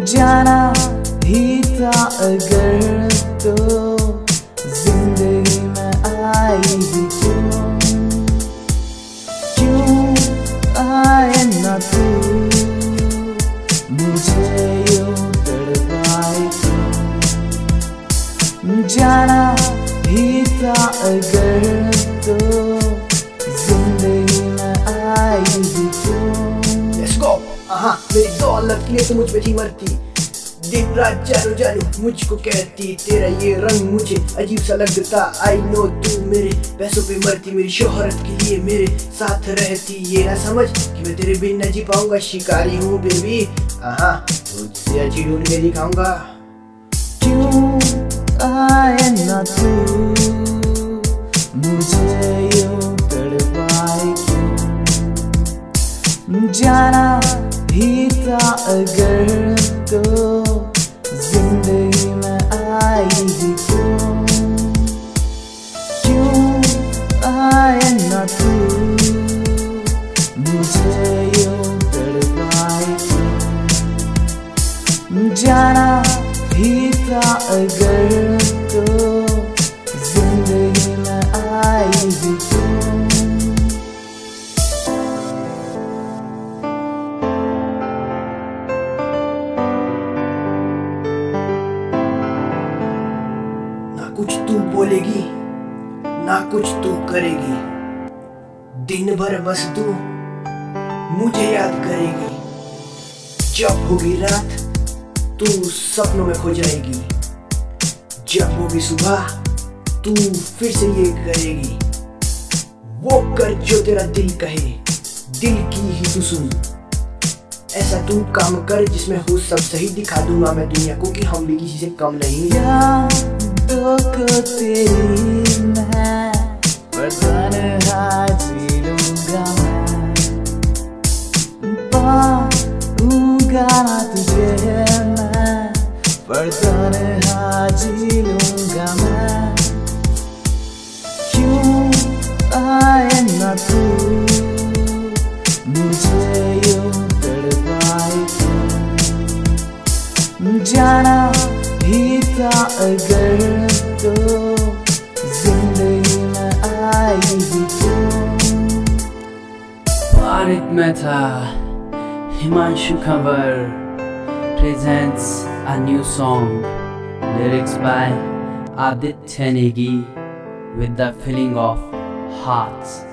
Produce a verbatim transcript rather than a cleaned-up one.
जाना ही था अगर तो जिंदगी में आई ही क्यों, क्यों आए ना तू मुझे यूं तड़पाए क्यों। जाना ही था अगर तो जिंदगी में आई ही क्यों। Let's go। हाँ, मेरी दौलत के लिए तो मुझ पे थी मरती, दिन रात जानो जानो मुझको कहती, तेरा ये रंग मुझे अजीब सा लगता। आई नो तू मेरे पैसों पे मरती, मेरी शोहरत के लिए मेरे साथ रहती। ये ना समझ कि मैं तेरे बिन न जी पाऊंगा, शिकारी हूँ बेबी। हाँ, तुझसे अच्छी ढूंढ के दिखाऊंगा। क्यों आए ना तू मुझे यूं तड़पाए क्यों। जाना ही था अगर तो जिंदगी में आई ही क्यों, क्यों आए ना तू मुझे यूं तड़पाए क्यों। जाना ही था अगर तो जिंदगी में आई ही क्यों। कुछ तू बोलेगी ना कुछ तू करेगी, दिन भर बस तू मुझे याद करेगी। जब होगी रात तू सपनों में खो जाएगी, जब होगी सुबह तू फिर से ये करेगी। वो कर जो तेरा दिल कहे, दिल की ही तू सुन। ऐसा तू काम कर जिसमें हो सब सही, दिखा दूंगा मैं दुनिया को कि हम भी किसी से कम नहीं। यादों को तेरी मैं पर तन्हा जी लूंगा, मैं पाऊंगा ना तुझे मैं पर तन्हा जी लूंगा मैं। क्यों आए ना तू मुझे यूं तड़पाए क्यों। जाना ही था अगर तो जिंदगी में आई ही क्यों। भारत में था Himanshu Kanwar presents a new song, lyrics by Aditya Negi with the feeling of hearts.